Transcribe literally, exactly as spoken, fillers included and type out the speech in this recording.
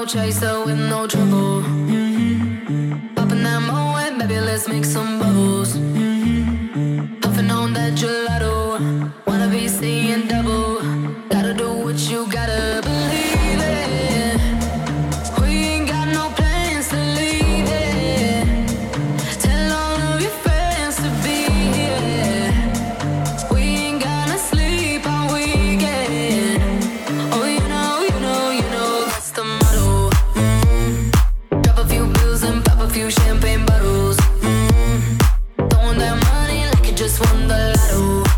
chaser with no trouble. Mm-hmm. Popping that moe, baby, let's make some bubbles. Mm-hmm. Puffing on that gelato, wanna be seeing double. Gotta do what you gotta believe it. We ain't got no plans to leave it. Tell all of your friends to be here. We ain't gonna sleep all weekend. Oh, you know, you know, you know that's the motto. Mm-hmm. Drop a few bills and pop a few champagne bottles. Mm-hmm. Throwing that money like you just won the lotto.